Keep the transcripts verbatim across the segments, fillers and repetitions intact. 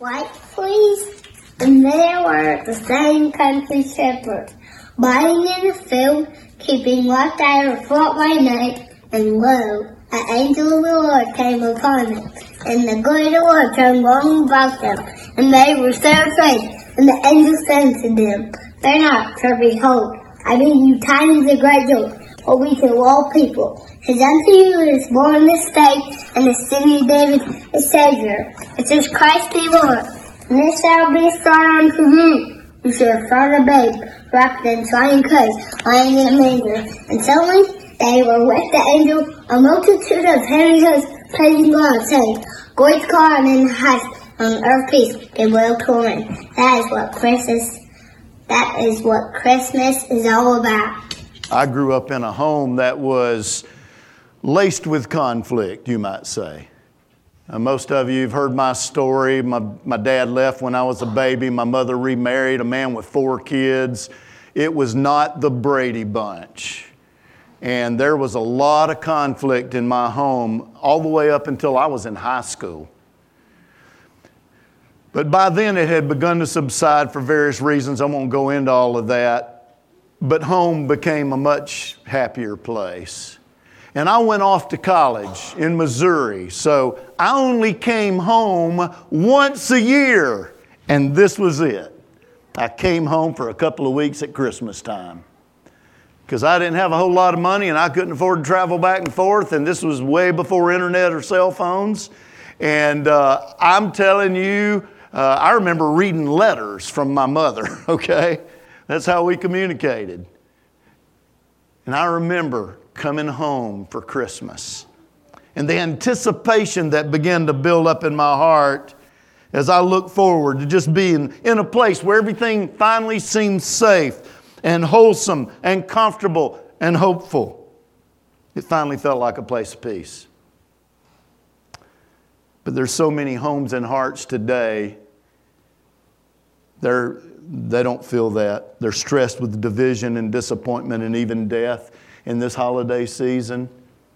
white fleas, and there were the same country shepherds, abiding in the field, keeping watch over flock by night. And lo, an angel of the Lord came upon them, and the glory of the Lord turned round about them, and they were so afraid. And the angel said to them, "Fear not, for behold, I bring you tidings of great joy, for we to all people. As unto you is born this day in the city of David a Savior, which is Christ the Lord. And this shall be a sign unto you. You shall find a babe wrapped in swaddling clothes, lying in a manger." And suddenly they were with the angel, a multitude of heavenly hosts, praising God, saying, "Glory to God in the highest, on earth peace, goodwill toward men." That is what Christmas. That is what Christmas is all about. I grew up in a home that was laced with conflict, you might say. Uh, most of you have heard my story. My, my dad left when I was a baby. My mother remarried a man with four kids. It was not the Brady Bunch. And there was a lot of conflict in my home all the way up until I was in high school. But by then it had begun to subside for various reasons. I won't go into all of that. But home became a much happier place. And I went off to college in Missouri. So I only came home once a year. And this was it. I came home for a couple of weeks at Christmas time. Because I didn't have a whole lot of money and I couldn't afford to travel back and forth. And this was way before internet or cell phones. And uh, I'm telling you, uh, I remember reading letters from my mother, okay? That's how we communicated. And I remember coming home for Christmas. And the anticipation that began to build up in my heart as I look forward to just being in a place where everything finally seems safe and wholesome and comfortable and hopeful. It finally felt like a place of peace. But there's so many homes and hearts today, they're, they don't feel that. They're stressed with division and disappointment and even death in this holiday season.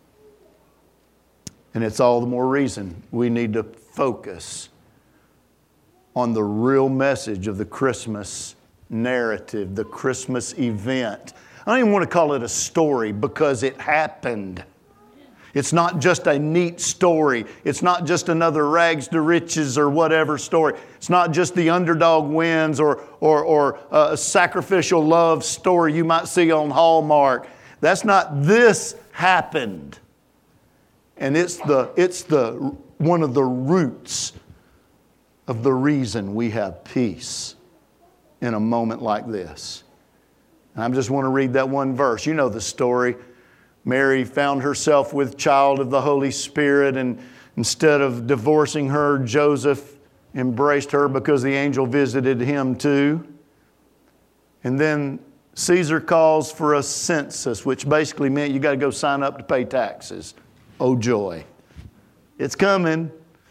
And it's all the more reason we need to focus on the real message of the Christmas narrative, the Christmas event. I don't even want to call it a story because it happened. It's not just a neat story. It's not just another rags to riches or whatever story. It's not just the underdog wins or, or, or a sacrificial love story you might see on Hallmark. That's not, this happened. And it's the, it's the, one of the roots of the reason we have peace in a moment like this. And I just want to read that one verse. You know the story. Mary found herself with child of the Holy Spirit, and instead of divorcing her, Joseph embraced her because the angel visited him too. And then Caesar calls for a census, which basically meant you got to go sign up to pay taxes. Oh joy. It's coming.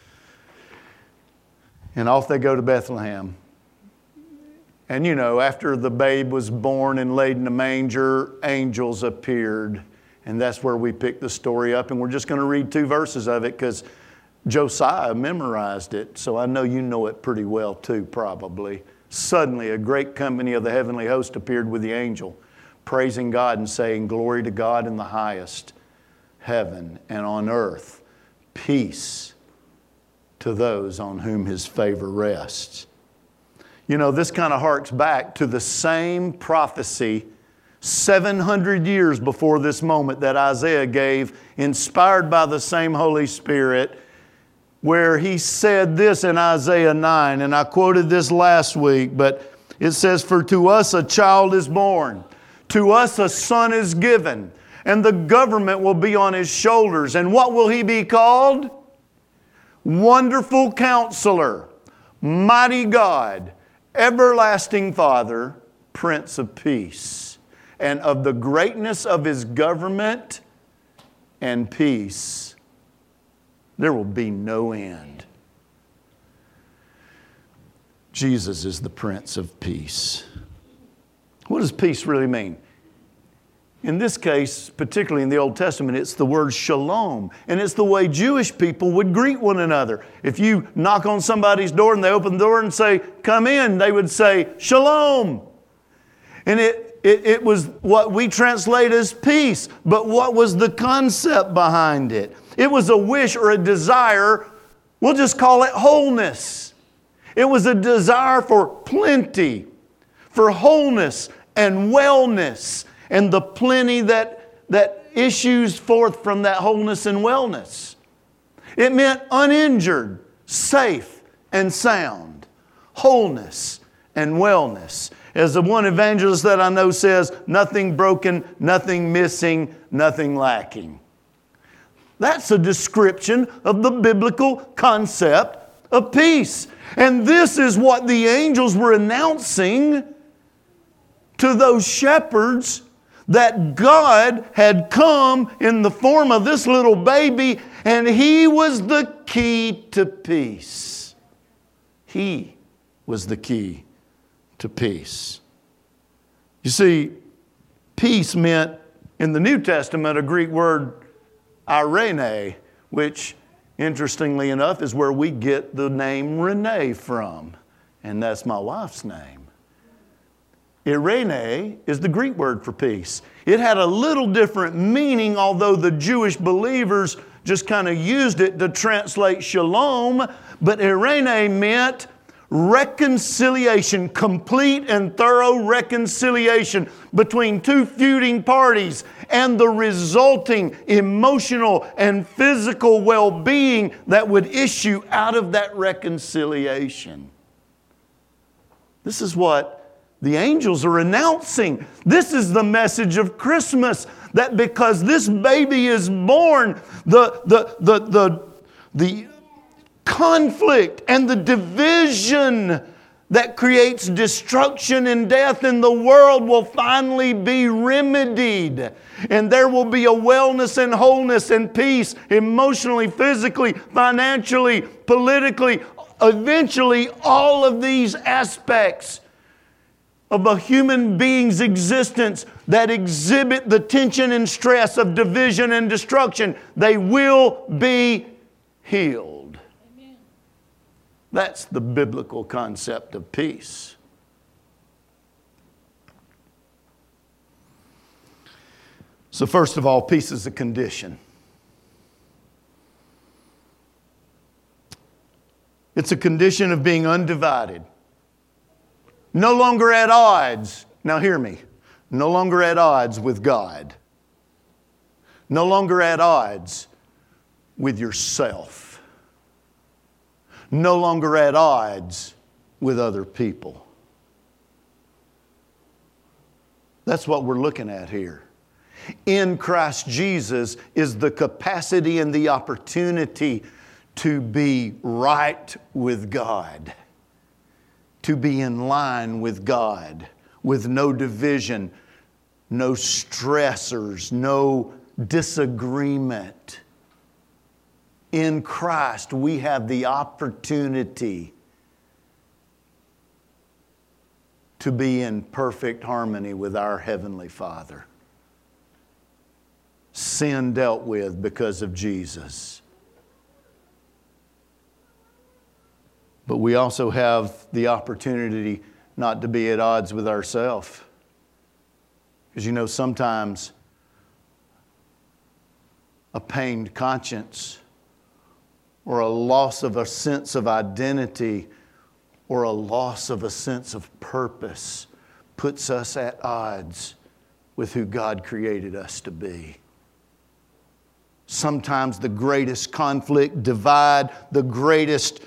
And off they go to Bethlehem. And you know, after the babe was born and laid in the manger, angels appeared. And that's where we picked the story up. And we're just going to read two verses of it because Josiah memorized it. So I know you know it pretty well too, probably. Suddenly, a great company of the heavenly host appeared with the angel, praising God and saying, "Glory to God in the highest heaven, and on earth, peace to those on whom His favor rests." You know, this kind of harks back to the same prophecy seven hundred years before this moment that Isaiah gave, inspired by the same Holy Spirit, where he said this in Isaiah nine, and I quoted this last week, but it says, "For to us a child is born, to us a son is given, and the government will be on His shoulders. And what will He be called? Wonderful Counselor, Mighty God, Everlasting Father, Prince of Peace. And of the greatness of His government and peace, there will be no end." Jesus is the Prince of Peace. What does peace really mean? In this case, particularly in the Old Testament, it's the word shalom. And it's the way Jewish people would greet one another. If you knock on somebody's door and they open the door and say, come in, they would say, shalom. And it, it, it was what we translate as peace. But what was the concept behind it? It was a wish or a desire, we'll just call it wholeness. It was a desire for plenty, for wholeness and wellness, and the plenty that, that issues forth from that wholeness and wellness. It meant uninjured, safe, and sound. Wholeness and wellness. As the one evangelist that I know says, nothing broken, nothing missing, nothing lacking. That's a description of the biblical concept of peace. And this is what the angels were announcing to those shepherds, that God had come in the form of this little baby, and He was the key to peace. He was the key to peace. You see, peace meant, in the New Testament, a Greek word, irene, which, interestingly enough, is where we get the name Renee from. And that's my wife's name. Irene is the Greek word for peace. It had a little different meaning, although the Jewish believers just kind of used it to translate shalom. But Irene meant reconciliation, complete and thorough reconciliation between two feuding parties, and the resulting emotional and physical well-being that would issue out of that reconciliation. This is what the angels are announcing. This is the message of Christmas, that because this baby is born, the, the, the, the, the conflict and the division that creates destruction and death in the world will finally be remedied. And there will be a wellness and wholeness and peace emotionally, physically, financially, politically, eventually all of these aspects of a human being's existence that exhibit the tension and stress of division and destruction, they will be healed. Amen. That's the biblical concept of peace. So first of all, peace is a condition. It's a condition of being undivided. No longer at odds. Now hear me. No longer at odds with God. No longer at odds with yourself. No longer at odds with other people. That's what we're looking at here. In Christ Jesus is the capacity and the opportunity to be right with God. To be in line with God, with no division, no stressors, no disagreement. In Christ, we have the opportunity to be in perfect harmony with our Heavenly Father. Sin dealt with because of Jesus. But we also have the opportunity not to be at odds with ourselves. Because you know, sometimes a pained conscience or a loss of a sense of identity or a loss of a sense of purpose puts us at odds with who God created us to be. Sometimes the greatest conflict, divide, the greatest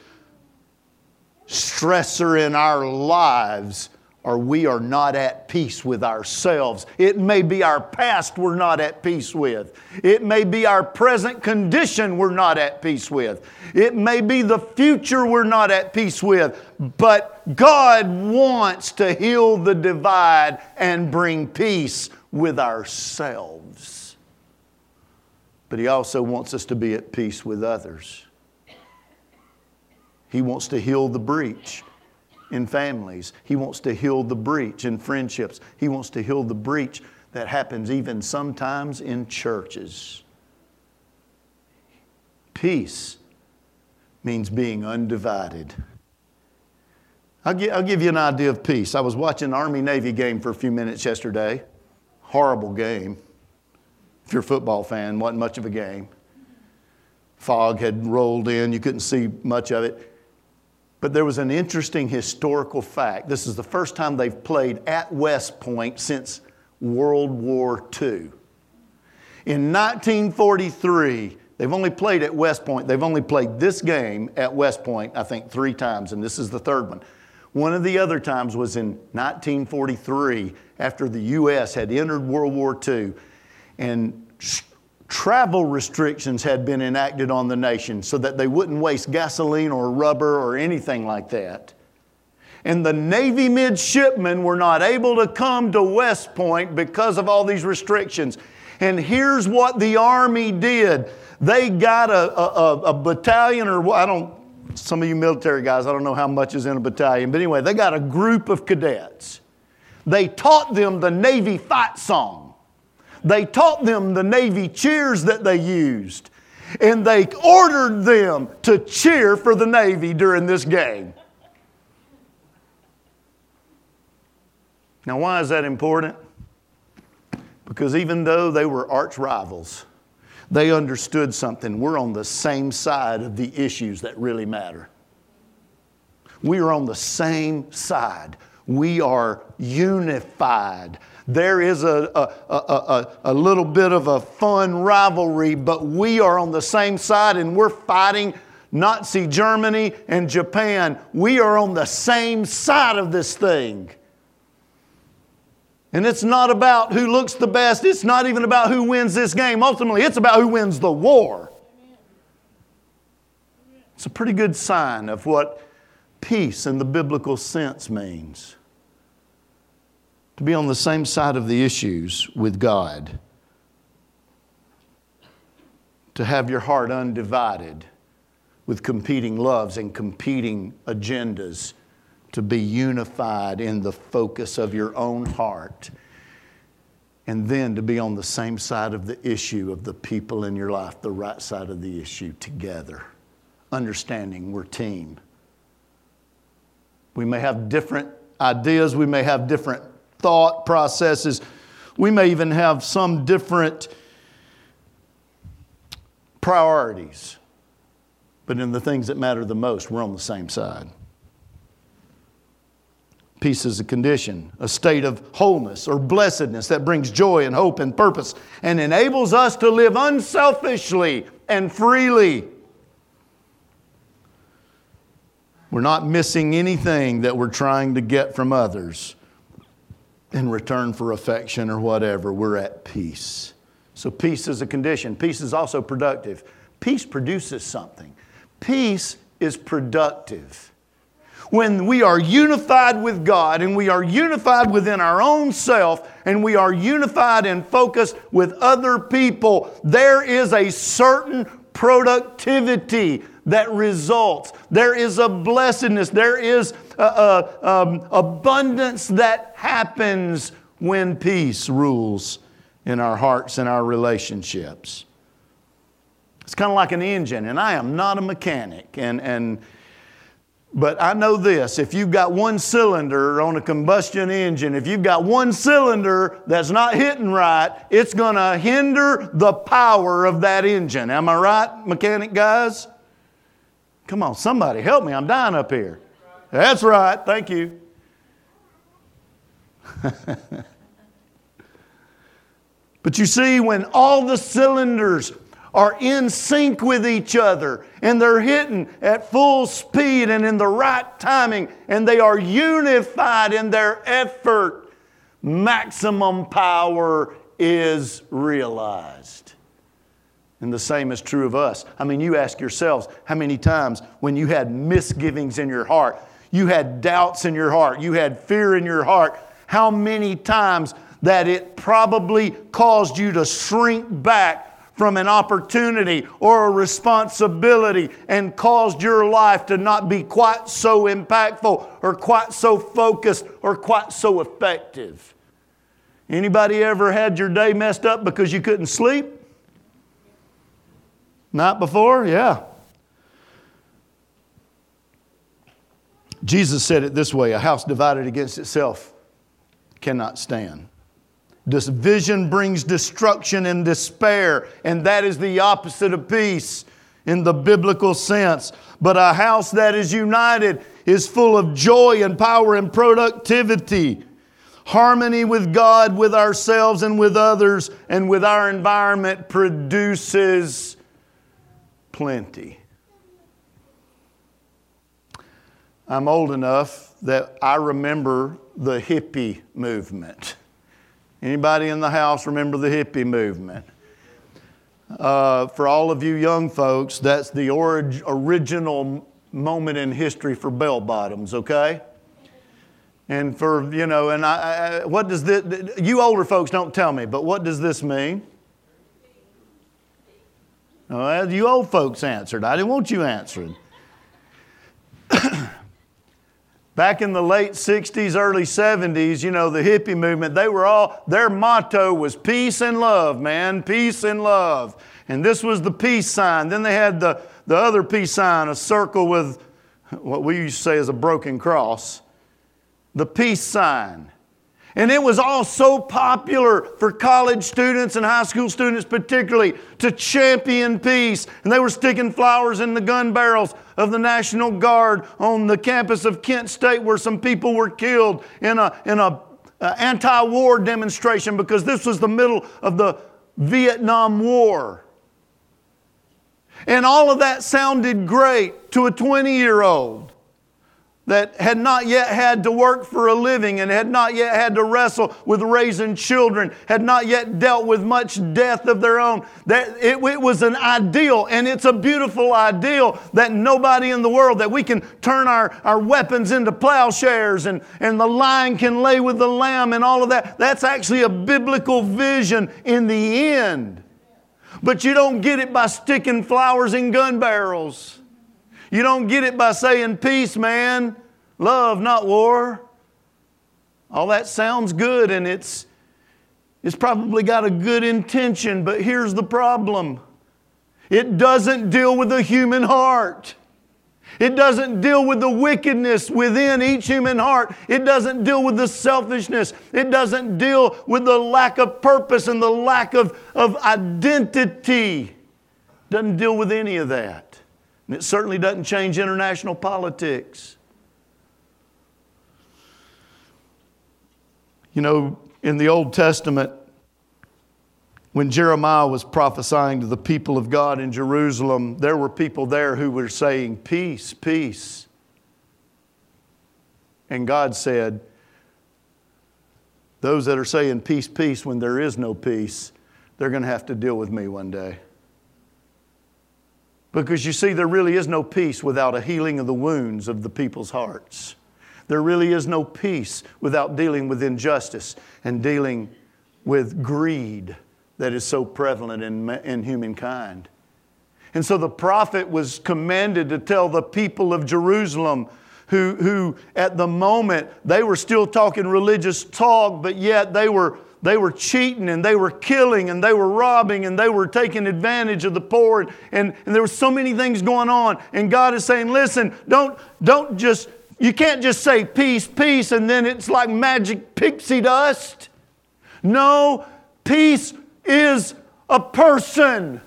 stressor in our lives, or we are not at peace with ourselves. It may be our past we're not at peace with. It may be our present condition we're not at peace with. It may be the future we're not at peace with. But God wants to heal the divide and bring peace with ourselves. But He also wants us to be at peace with others. He wants to heal the breach in families. He wants to heal the breach in friendships. He wants to heal the breach that happens even sometimes in churches. Peace means being undivided. I'll give, I'll give you an idea of peace. I was watching an Army-Navy game for a few minutes yesterday. Horrible game. If you're a football fan, wasn't much of a game. Fog had rolled in. You couldn't see much of it. But there was an interesting historical fact. This is the first time they've played at West Point since World War Two. In nineteen forty-three, they've only played at West Point. They've only played this game at West Point, I think, three times, and this is the third one. One of the other times was in nineteen forty-three, after the U S had entered World War Two, and travel restrictions had been enacted on the nation so that they wouldn't waste gasoline or rubber or anything like that. And the Navy midshipmen were not able to come to West Point because of all these restrictions. And here's what the Army did. They got a, a, a battalion, or I don't, some of you military guys, I don't know how much is in a battalion, but anyway, they got a group of cadets. They taught them the Navy fight song. They taught them the Navy cheers that they used. And they ordered them to cheer for the Navy during this game. Now, why is that important? Because even though they were arch rivals, they understood something. We're on the same side of the issues that really matter. We are on the same side. We are unified. There is a, a, a, a, a little bit of a fun rivalry, but we are on the same side, and we're fighting Nazi Germany and Japan. We are on the same side of this thing. And it's not about who looks the best. It's not even about who wins this game. Ultimately, it's about who wins the war. It's a pretty good sign of what peace in the biblical sense means. To be on the same side of the issues with God. To have your heart undivided with competing loves and competing agendas. To be unified in the focus of your own heart. And then to be on the same side of the issue of the people in your life, the right side of the issue together. Understanding we're a team. We may have different ideas, we may have different thought processes, we may even have some different priorities. But in the things that matter the most, we're on the same side. Peace is a condition, a state of wholeness or blessedness that brings joy and hope and purpose and enables us to live unselfishly and freely. We're not missing anything that we're trying to get from others in return for affection or whatever. We're at peace. So peace is a condition. Peace is also productive. Peace produces something. Peace is productive. When we are unified with God and we are unified within our own self and we are unified and focused with other people, there is a certain productivity that results. There is a blessedness. There is a, a, um, abundance that happens when peace rules in our hearts and our relationships. It's kind of like an engine, and I am not a mechanic, and and but I know this, if you've got one cylinder on a combustion engine, if you've got one cylinder that's not hitting right, it's going to hinder the power of that engine. Am I right, mechanic guys? Come on, somebody help me. I'm dying up here. That's right. Thank you. But you see, when all the cylinders are in sync with each other and they're hitting at full speed and in the right timing and they are unified in their effort, maximum power is realized. And the same is true of us. I mean, you ask yourselves how many times when you had misgivings in your heart, you had doubts in your heart, you had fear in your heart, how many times that it probably caused you to shrink back from an opportunity or a responsibility and caused your life to not be quite so impactful or quite so focused or quite so effective. Anybody ever had your day messed up because you couldn't sleep? Not before? Yeah. Jesus said it this way, a house divided against itself cannot stand. Division brings destruction and despair, and that is the opposite of peace in the biblical sense. But a house that is united is full of joy and power and productivity. Harmony with God, with ourselves, and with others, and with our environment produces plenty. I'm old enough that I remember the hippie movement. Anybody in the house remember the hippie movement? Uh, for all of you young folks, that's the orig- original moment in history for bell bottoms, okay? And for, you know, and I, I, what does this, you older folks don't tell me, but what does this mean? Well, you old folks answered. I didn't want you answering. Back in the late sixties, early seventies, you know, the hippie movement, they were all, their motto was peace and love, man, peace and love. And this was the peace sign. Then they had the, the other peace sign, a circle with what we used to say is a broken cross. The peace sign. And it was all so popular for college students and high school students particularly to champion peace. And they were sticking flowers in the gun barrels of the National Guard on the campus of Kent State where some people were killed in a, in a, a anti-war demonstration because this was the middle of the Vietnam War. And all of that sounded great to a twenty-year-old. That had not yet had to work for a living and had not yet had to wrestle with raising children, had not yet dealt with much death of their own. That it, it was an ideal, and it's a beautiful ideal that nobody in the world, that we can turn our, our weapons into plowshares and, and the lion can lay with the lamb and all of that. That's actually a biblical vision in the end. But you don't get it by sticking flowers in gun barrels. You don't get it by saying peace, man. Love, not war. All that sounds good and it's, it's probably got a good intention, but here's the problem. It doesn't deal with the human heart. It doesn't deal with the wickedness within each human heart. It doesn't deal with the selfishness. It doesn't deal with the lack of purpose and the lack of, of identity. It doesn't deal with any of that. And it certainly doesn't change international politics. You know, in the Old Testament, when Jeremiah was prophesying to the people of God in Jerusalem, there were people there who were saying, peace, peace. And God said, those that are saying peace, peace, when there is no peace, they're going to have to deal with me one day. Because you see, there really is no peace without a healing of the wounds of the people's hearts. There really is no peace without dealing with injustice and dealing with greed that is so prevalent in, in humankind. And so the prophet was commanded to tell the people of Jerusalem who, who at the moment, they were still talking religious talk, but yet they were They were cheating and they were killing and they were robbing and they were taking advantage of the poor. And, and, and there were so many things going on. And God is saying, listen, don't, don't just, you can't just say peace, peace, and then it's like magic pixie dust. No, peace is a person.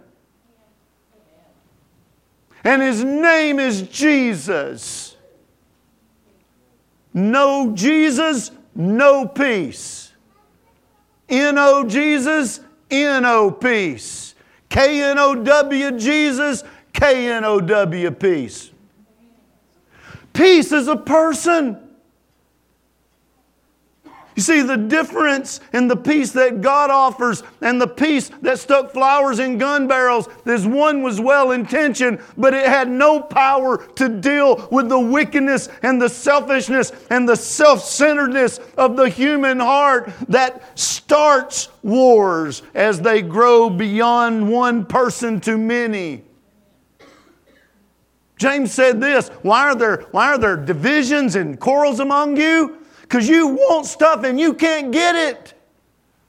And His name is Jesus. No Jesus, no peace. N O Jesus, N O peace. K N O W Jesus, K N O W peace. Peace is a person. You see, the difference in the peace that God offers and the peace that stuck flowers in gun barrels is one was well-intentioned, but it had no power to deal with the wickedness and the selfishness and the self-centeredness of the human heart that starts wars as they grow beyond one person to many. James said this, why are there, why are there divisions and quarrels among you? Because you want stuff and you can't get it.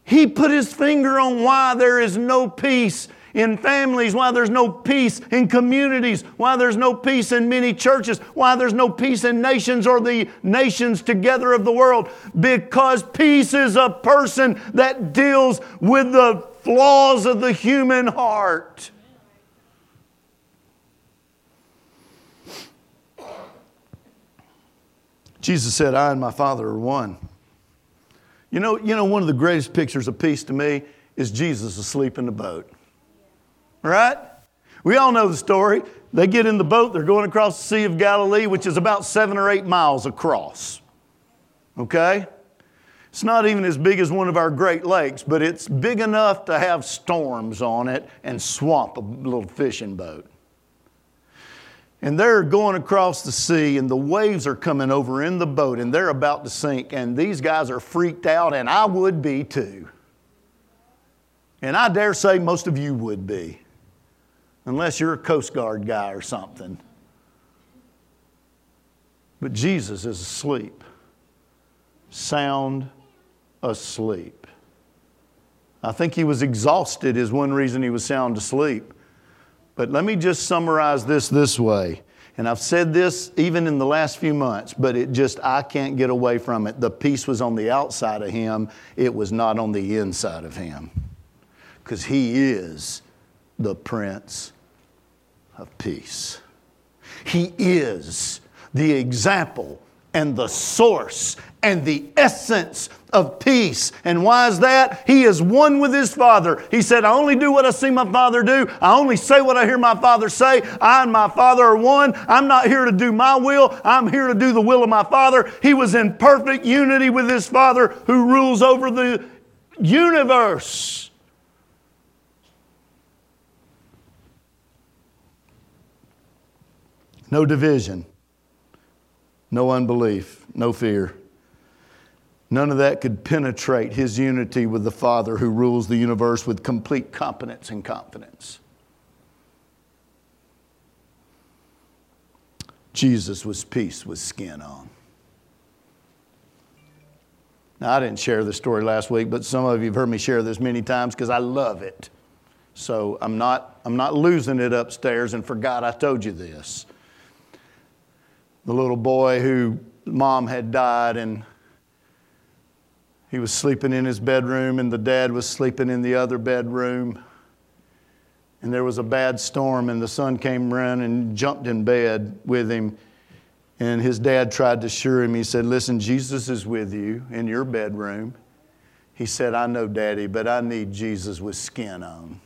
He put His finger on why there is no peace in families, why there's no peace in communities, why there's no peace in many churches, why there's no peace in nations or the nations together of the world. Because peace is a person that deals with the flaws of the human heart. Jesus said, I and my Father are one. You know, you know, one of the greatest pictures of peace to me is Jesus asleep in the boat. Right? We all know the story. They get in the boat, they're going across the Sea of Galilee, which is about seven or eight miles across. Okay? It's not even as big as one of our Great Lakes, but it's big enough to have storms on it and swamp a little fishing boat. And they're going across the sea, and the waves are coming over in the boat, and they're about to sink, and these guys are freaked out, and I would be too. And I dare say most of you would be. Unless you're a Coast Guard guy or something. But Jesus is asleep. Sound asleep. I think He was exhausted is one reason He was sound asleep. But let me just summarize this this way. And I've said this even in the last few months, but it just, I can't get away from it. The peace was on the outside of Him. It was not on the inside of Him. Because He is the Prince of Peace. He is the example and the source and the essence of peace. And why is that? He is one with His Father. He said, I only do what I see my Father do. I only say what I hear my Father say. I and my Father are one. I'm not here to do my will. I'm here to do the will of my Father. He was in perfect unity with His Father who rules over the universe. No division, no unbelief, no fear. None of that could penetrate His unity with the Father who rules the universe with complete competence and confidence. Jesus was peace with skin on. Now, I didn't share this story last week, but some of you have heard me share this many times because I love it. So I'm not, I'm not losing it upstairs and forgot I told you this. The little boy who mom had died, and he was sleeping in his bedroom, and the dad was sleeping in the other bedroom. And there was a bad storm, and the son came around and jumped in bed with him. And his dad tried to assure him. He said, listen, Jesus is with you in your bedroom. He said, I know, Daddy, but I need Jesus with skin on.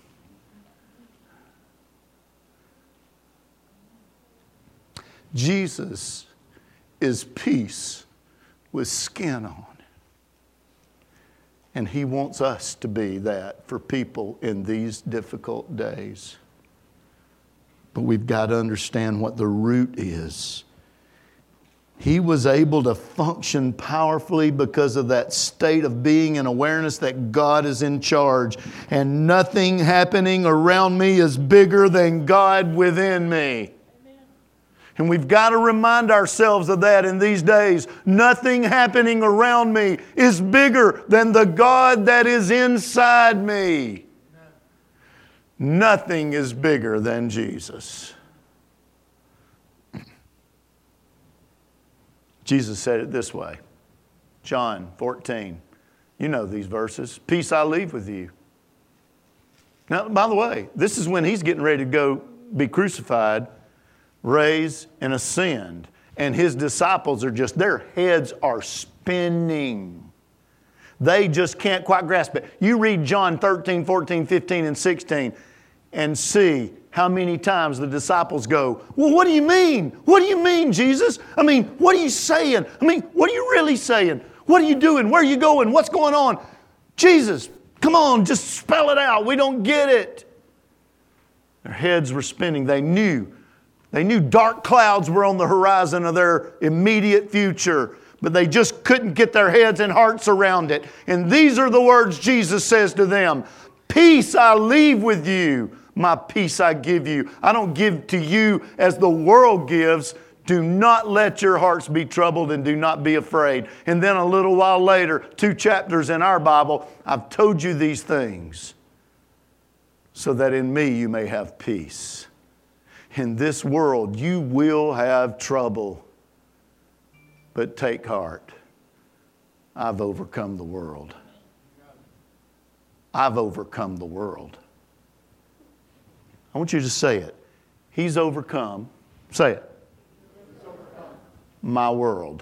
Jesus is peace with skin on. And He wants us to be that for people in these difficult days. But we've got to understand what the root is. He was able to function powerfully because of that state of being and awareness that God is in charge. And nothing happening around me is bigger than God within me. And we've got to remind ourselves of that in these days. Nothing happening around me is bigger than the God that is inside me. Nothing is bigger than Jesus. Jesus said it this way. John fourteen. You know these verses. Peace I leave with you. Now, by the way, this is when He's getting ready to go be crucified, raised, and ascend. And His disciples are just, their heads are spinning. They just can't quite grasp it. You read John thirteen, fourteen, fifteen, and sixteen and see how many times the disciples go, well, what do you mean? What do you mean, Jesus? I mean, what are you saying? I mean, what are you really saying? What are you doing? Where are you going? What's going on? Jesus, come on, just spell it out. We don't get it. Their heads were spinning. They knew. They knew dark clouds were on the horizon of their immediate future, but they just couldn't get their heads and hearts around it. And these are the words Jesus says to them. Peace I leave with you. My peace I give you. I don't give to you as the world gives. Do not let your hearts be troubled and do not be afraid. And then a little while later, two chapters in our Bible, I've told you these things so that in me you may have peace. In this world you will have trouble, but take heart. I've overcome the world. I've overcome the world. I want you to say it. He's overcome. Say it. My world.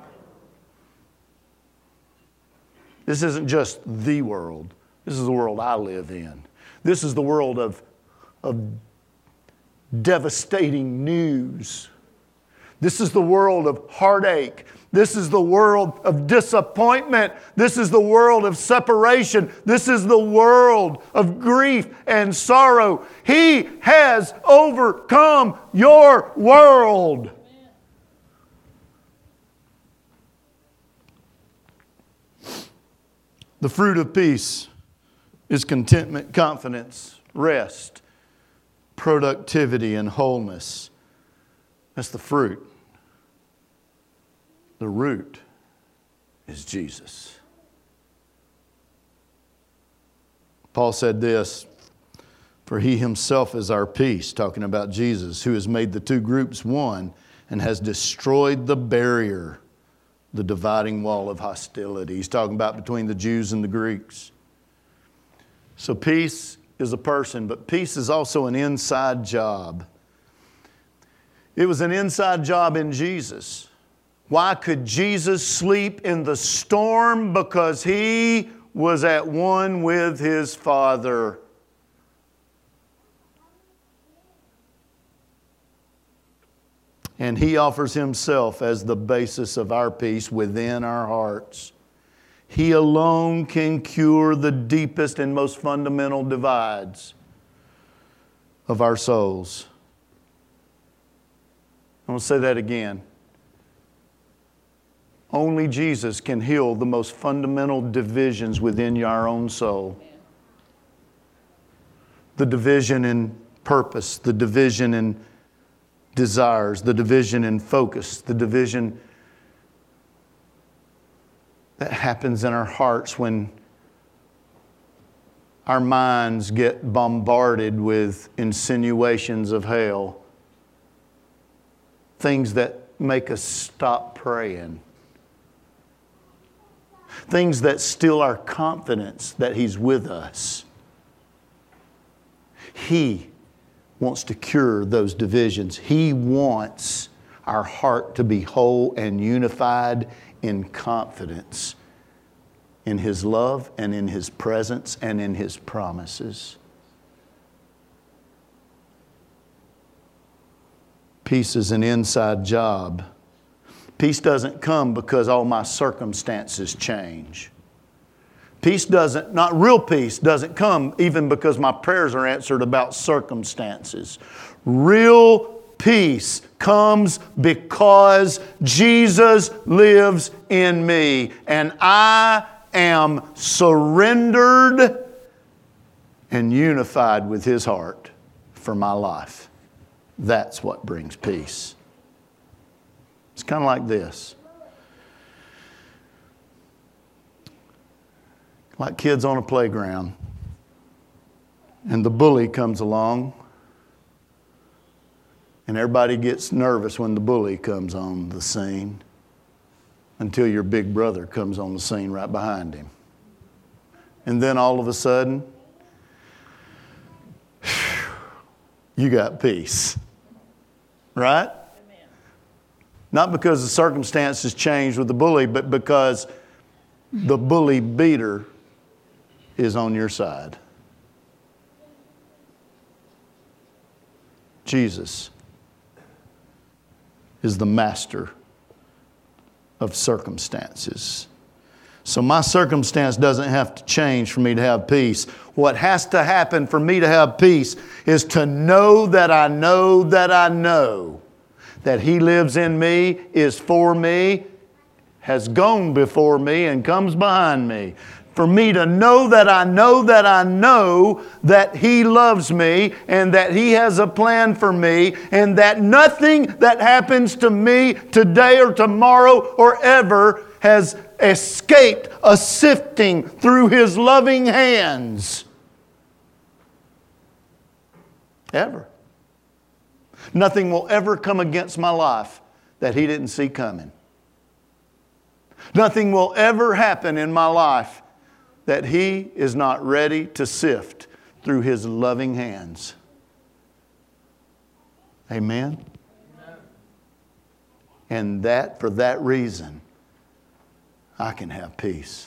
This isn't just the world. This is the world I live in. This is the world of, of devastating news. This is the world of heartache. This is the world of disappointment. This is the world of separation. This is the world of grief and sorrow. He has overcome your world. The fruit of peace is contentment, confidence, rest, productivity, and wholeness. That's the fruit. The root is Jesus. Paul said this, for he himself is our peace, talking about Jesus, who has made the two groups one and has destroyed the barrier, the dividing wall of hostility. He's talking about between the Jews and the Greeks. So peace is a person, but peace is also an inside job. It was an inside job in Jesus. Why could Jesus sleep in the storm? Because he was at one with his Father. And he offers himself as the basis of our peace within our hearts. He alone can cure the deepest and most fundamental divides of our souls. I'm going to say that again. Only Jesus can heal the most fundamental divisions within your own soul. The division in purpose, the division in desires, the division in focus, the division that happens in our hearts when our minds get bombarded with insinuations of hell, things that make us stop praying, things that steal our confidence that He's with us. He wants to cure those divisions. He wants our heart to be whole and unified in confidence in His love and in His presence and in His promises. Peace is an inside job. Peace doesn't come because all my circumstances change. Peace doesn't, not real peace, doesn't come even because my prayers are answered about circumstances. Real peace comes because Jesus lives in me and I am surrendered and unified with His heart for my life. That's what brings peace. It's kind of like this. Like kids on a playground, and the bully comes along, and everybody gets nervous when the bully comes on the scene until your big brother comes on the scene right behind him. And then all of a sudden, you got peace. Right? Amen. Not because the circumstances changed with the bully, but because the bully beater is on your side. Jesus is the master of circumstances. So my circumstance doesn't have to change for me to have peace. What has to happen for me to have peace is to know that I know that I know that He lives in me, is for me, has gone before me, and comes behind me. For me to know that I know that I know that He loves me and that He has a plan for me and that nothing that happens to me today or tomorrow or ever has escaped a sifting through His loving hands. Ever. Nothing will ever come against my life that He didn't see coming. Nothing will ever happen in my life that He is not ready to sift through His loving hands. Amen? Amen. And that, for that reason, I can have peace.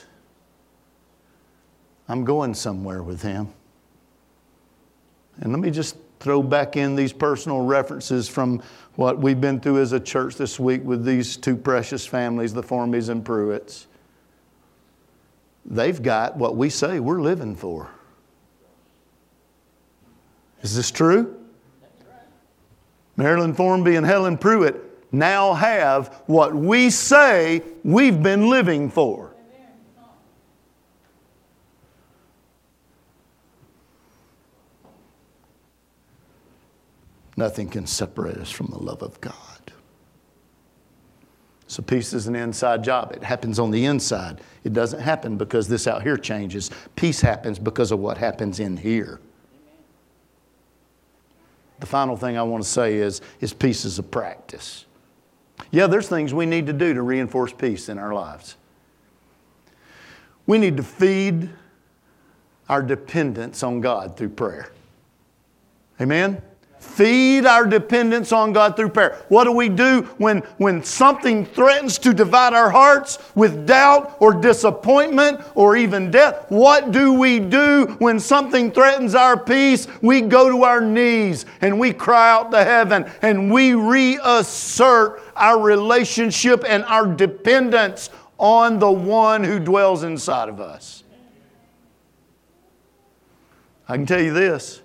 I'm going somewhere with Him. And let me just throw back in these personal references from what we've been through as a church this week with these two precious families, the Formys and Pruitts. They've got what we say we're living for. Is this true? Marilyn Formby and Helen Pruitt now have what we say we've been living for. Nothing can separate us from the love of God. So peace is an inside job. It happens on the inside. It doesn't happen because this out here changes. Peace happens because of what happens in here. The final thing I want to say is, is peace is a practice. Yeah, there's things we need to do to reinforce peace in our lives. We need to feed our dependence on God through prayer. Amen? Feed our dependence on God through prayer. What do we do when, when something threatens to divide our hearts with doubt or disappointment or even death? What do we do when something threatens our peace? We go to our knees and we cry out to heaven and we reassert our relationship and our dependence on the one who dwells inside of us. I can tell you this.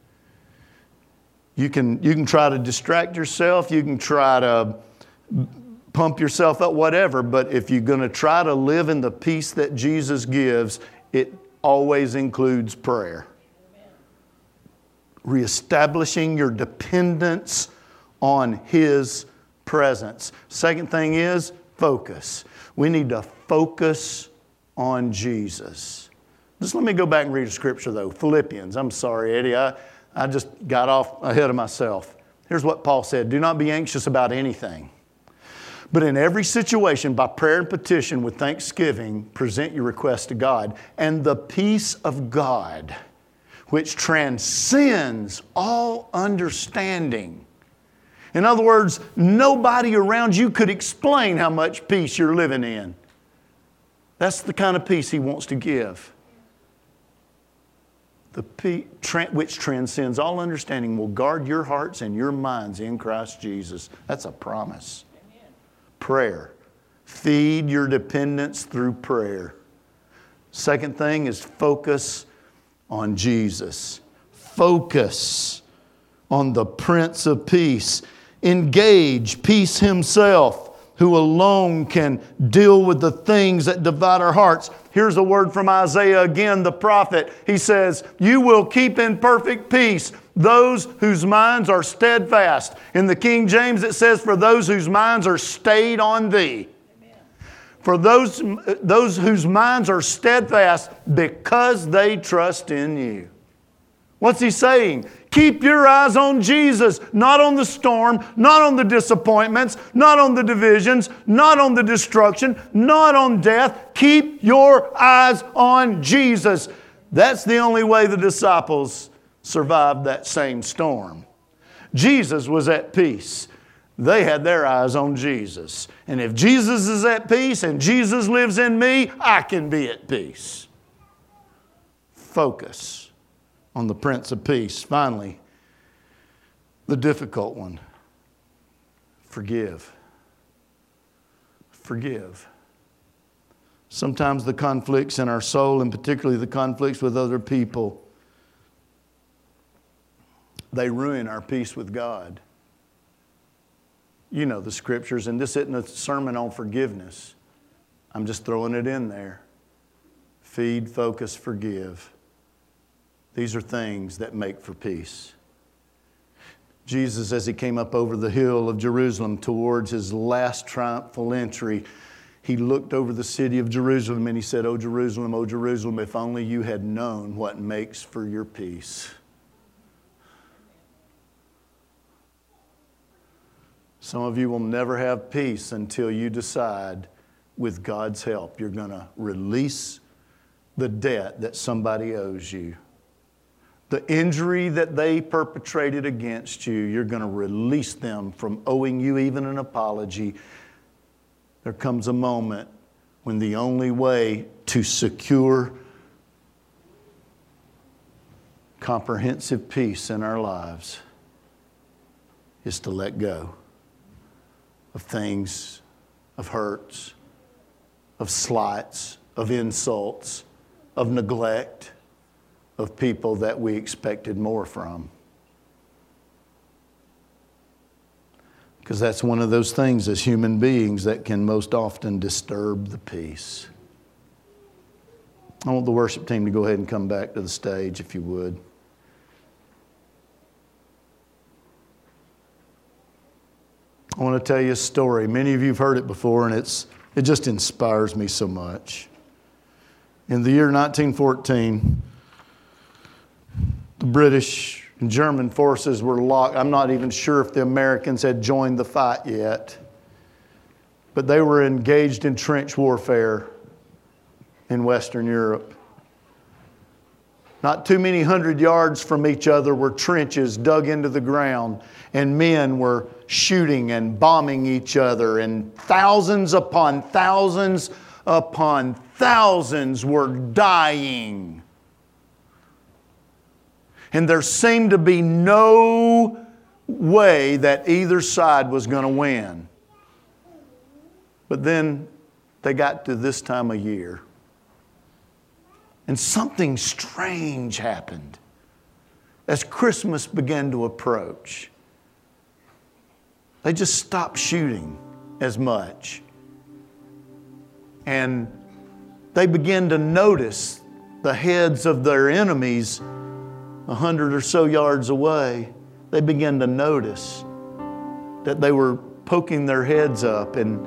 You can, you can try to distract yourself. You can try to pump yourself up, whatever. But if you're going to try to live in the peace that Jesus gives, it always includes prayer. Amen. Reestablishing your dependence on His presence. Second thing is focus. We need to focus on Jesus. Just let me go back and read a scripture though. Philippians. I'm sorry, Eddie. I, I just got off ahead of myself. Here's what Paul said. Do not be anxious about anything, but in every situation, by prayer and petition with thanksgiving, present your request to God. And the peace of God, which transcends all understanding. In other words, nobody around you could explain how much peace you're living in. That's the kind of peace He wants to give. The peace which transcends all understanding will guard your hearts and your minds in Christ Jesus. That's a promise. Amen. Prayer. Feed your dependence through prayer. Second thing is focus on Jesus. Focus on the Prince of Peace. Engage peace Himself, who alone can deal with the things that divide our hearts. Here's a word from Isaiah again, the prophet. He says, you will keep in perfect peace those whose minds are steadfast. In the King James it says, for those whose minds are stayed on Thee. Amen. For those, those whose minds are steadfast because they trust in You. What's he saying? Keep your eyes on Jesus, not on the storm, not on the disappointments, not on the divisions, not on the destruction, not on death. Keep your eyes on Jesus. That's the only way the disciples survived that same storm. Jesus was at peace. They had their eyes on Jesus. And if Jesus is at peace and Jesus lives in me, I can be at peace. Focus on the Prince of Peace. Finally, the difficult one. Forgive. Forgive. Sometimes the conflicts in our soul, and particularly the conflicts with other people, they ruin our peace with God. You know the scriptures, and this isn't a sermon on forgiveness. I'm just throwing it in there. feed, focus, forgive. These are things that make for peace. Jesus, as he came up over the hill of Jerusalem towards his last triumphal entry, he looked over the city of Jerusalem and he said, "O Jerusalem, O Jerusalem, if only you had known what makes for your peace." Some of you will never have peace until you decide, with God's help, you're going to release the debt that somebody owes you. The injury that they perpetrated against you, you're going to release them from owing you even an apology. There comes a moment when the only way to secure comprehensive peace in our lives is to let go of things, of hurts, of slights, of insults, of neglect, of people that we expected more from. Because that's one of those things as human beings that can most often disturb the peace. I want the worship team to go ahead and come back to the stage, if you would. I want to tell you a story. Many of you have heard it before, and it's it just inspires me so much. In the year nineteen fourteen, the British and German forces were locked. I'm not even sure if the Americans had joined the fight yet, but they were engaged in trench warfare in Western Europe. Not too many hundred yards from each other were trenches dug into the ground, and men were shooting and bombing each other, and thousands upon thousands upon thousands were dying. And there seemed to be no way that either side was going to win. But then they got to this time of year, and something strange happened as Christmas began to approach. They just stopped shooting as much. And they began to notice the heads of their enemies a hundred or so yards away. They began to notice that they were poking their heads up, and,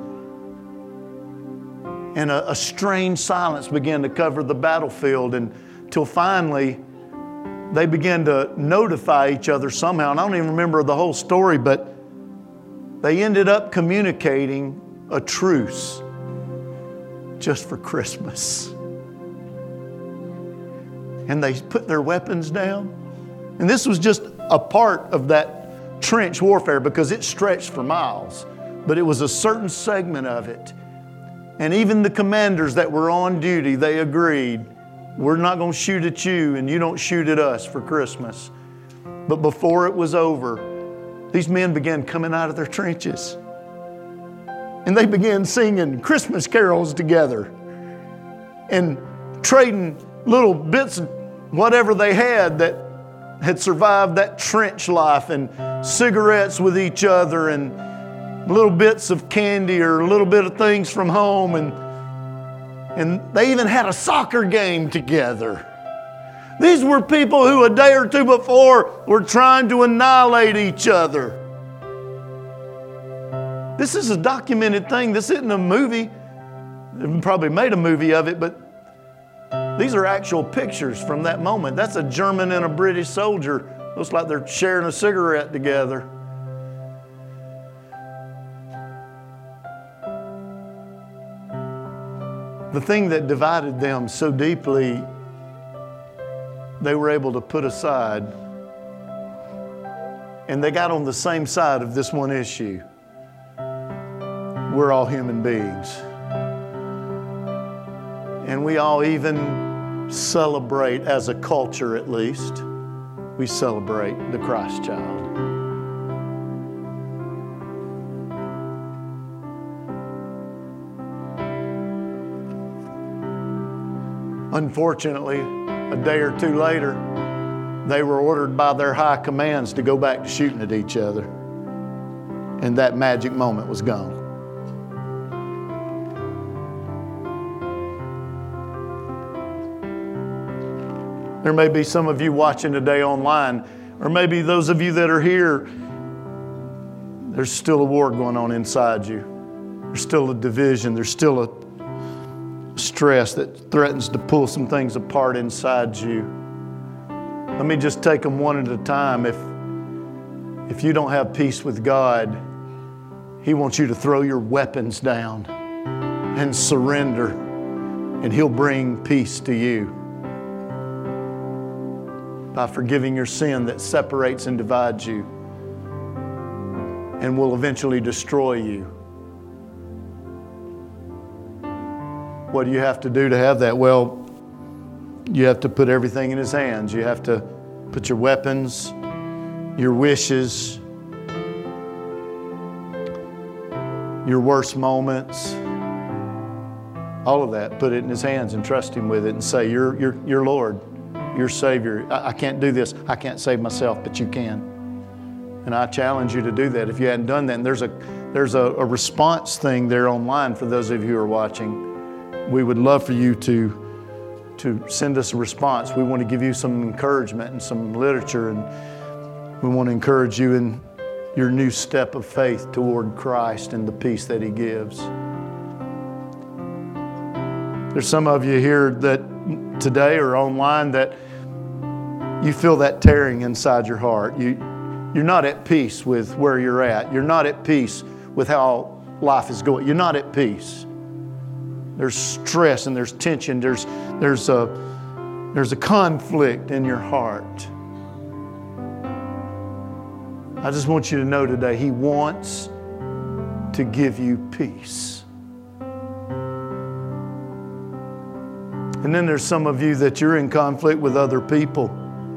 and a, a strange silence began to cover the battlefield, until finally they began to notify each other somehow. And I don't even remember the whole story, but they ended up communicating a truce just for Christmas. And they put their weapons down. And this was just a part of that trench warfare, because it stretched for miles. But it was a certain segment of it. And even the commanders that were on duty, they agreed, we're not going to shoot at you and you don't shoot at us for Christmas. But before it was over, these men began coming out of their trenches. And they began singing Christmas carols together and trading little bits of whatever they had that had survived that trench life, and cigarettes with each other, and little bits of candy or a little bit of things from home. And, and they even had a soccer game together. These were people who a day or two before were trying to annihilate each other. This is a documented thing. This isn't a movie. They probably made a movie of it, but these are actual pictures from that moment. That's a German and a British soldier. Looks like they're sharing a cigarette together. The thing that divided them so deeply, they were able to put aside, and they got on the same side of this one issue. We're all human beings. And we all even celebrate, as a culture at least, we celebrate the Christ child. Unfortunately, a day or two later, they were ordered by their high commands to go back to shooting at each other. And that magic moment was gone. There may be some of you watching today online, or maybe those of you that are here, there's still a war going on inside you. There's still a division. There's still a stress that threatens to pull some things apart inside you. Let me just take them one at a time. If, if you don't have peace with God, He wants you to throw your weapons down and surrender, and He'll bring peace to you by forgiving your sin that separates and divides you and will eventually destroy you. What do you have to do to have that? Well, you have to put everything in His hands. You have to put your weapons, your wishes, your worst moments, all of that, put it in His hands and trust Him with it and say, you're, you're, you're Lord, you're Savior. I, I can't do this. I can't save myself, but you can. And I challenge you to do that if you hadn't done that. And there's a, there's a, a response thing there online for those of you who are watching. We would love for you to, to send us a response. We want to give you some encouragement and some literature, and we want to encourage you in your new step of faith toward Christ and the peace that He gives. There's some of you here that today or online that you feel that tearing inside your heart. You, you're not at peace with where you're at. You're not at peace with how life is going. You're not at peace. There's stress and there's tension. There's, there's, a, there's a conflict in your heart. I just want you to know today, He wants to give you peace. And then there's some of you that you're in conflict with other people.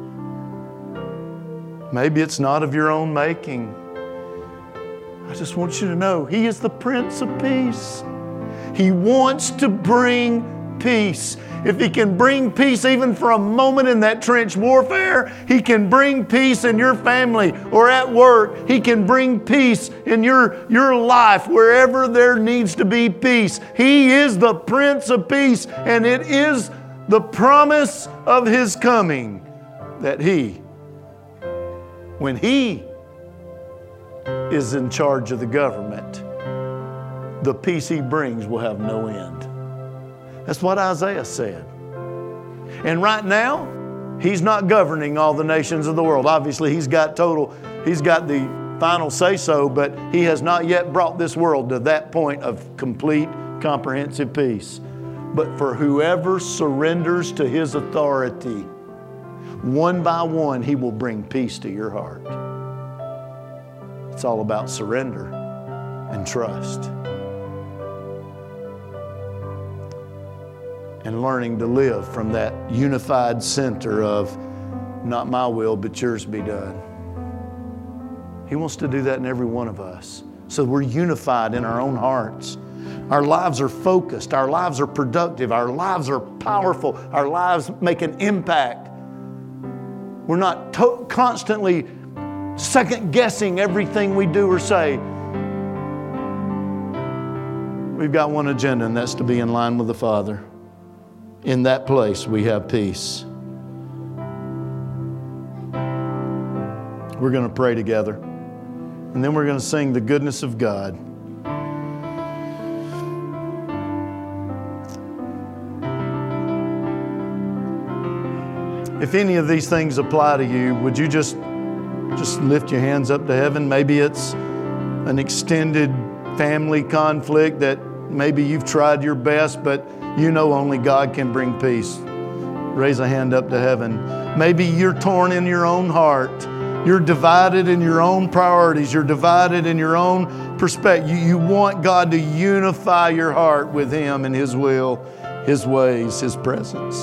Maybe it's not of your own making. I just want you to know He is the Prince of Peace. He wants to bring peace. If He can bring peace even for a moment in that trench warfare, He can bring peace in your family or at work. He can bring peace in your, your life wherever there needs to be peace. He is the Prince of Peace, and it is the promise of His coming that He, when He is in charge of the government, the peace He brings will have no end. That's what Isaiah said. And right now, He's not governing all the nations of the world. Obviously, He's got total, He's got the final say-so, but He has not yet brought this world to that point of complete, comprehensive peace. But for whoever surrenders to His authority, one by one, He will bring peace to your heart. It's all about surrender and trust. And learning to live from that unified center of not my will, but yours be done. He wants to do that in every one of us. So we're unified in our own hearts. Our lives are focused. Our lives are productive. Our lives are powerful. Our lives make an impact. We're not to- constantly second guessing everything we do or say. We've got one agenda, and that's to be in line with the Father. In that place, we have peace. We're going to pray together. And then we're going to sing the goodness of God. If any of these things apply to you, would you just, just lift your hands up to heaven? Maybe it's an extended family conflict that maybe you've tried your best, but you know only God can bring peace. Raise a hand up to heaven. Maybe you're torn in your own heart. You're divided in your own priorities. You're divided in your own perspective. You, you want God to unify your heart with Him and His will, His ways, His presence.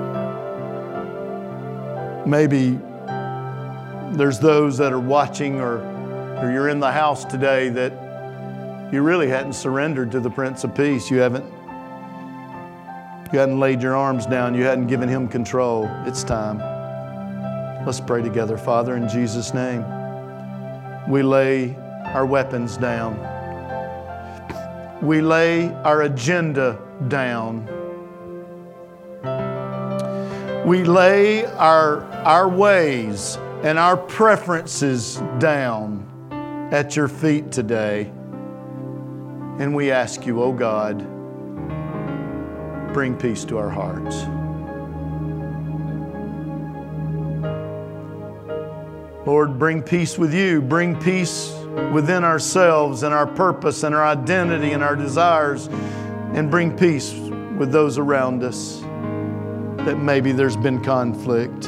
Maybe there's those that are watching, or, or you're in the house today that you really hadn't surrendered to the Prince of Peace. You haven't You hadn't laid your arms down. You hadn't given Him control. It's time. Let's pray together. Father, in Jesus' name, we lay our weapons down. We lay our agenda down. We lay our, our ways and our preferences down at your feet today. And we ask you, oh God, bring peace to our hearts. Lord, bring peace with you. Bring peace within ourselves and our purpose and our identity and our desires. And bring peace with those around us that maybe there's been conflict.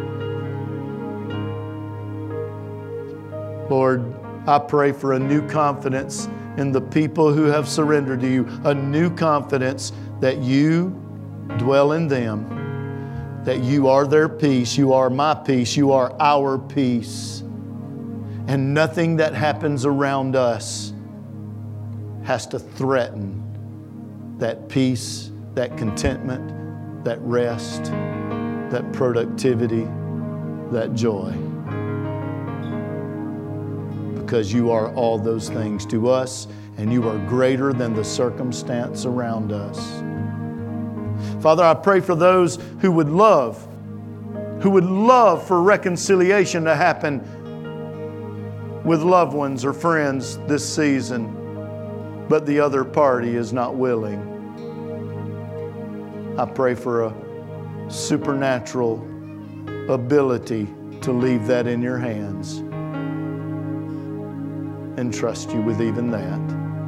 Lord, I pray for a new confidence in the people who have surrendered to you, a new confidence that you dwell in them, that you are their peace, you are my peace, you are our peace. And nothing that happens around us has to threaten that peace, that contentment, that rest, that productivity, that joy. Because you are all those things to us, and you are greater than the circumstance around us. Father, I pray for those who would love, who would love for reconciliation to happen with loved ones or friends this season, but the other party is not willing. I pray for a supernatural ability to leave that in your hands and trust you with even that.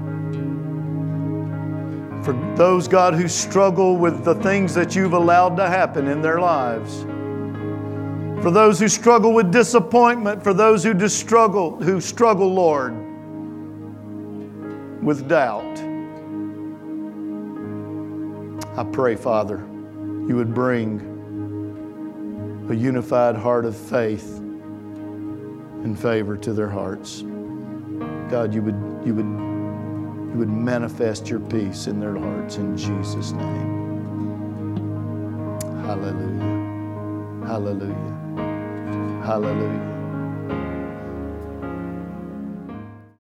For those, God, who struggle with the things that you've allowed to happen in their lives. For those who struggle with disappointment. For those who just struggle, who struggle, Lord, with doubt. I pray, Father, you would bring a unified heart of faith and favor to their hearts. God, you would, you would, you would manifest your peace in their hearts in Jesus' name. Hallelujah. Hallelujah. Hallelujah.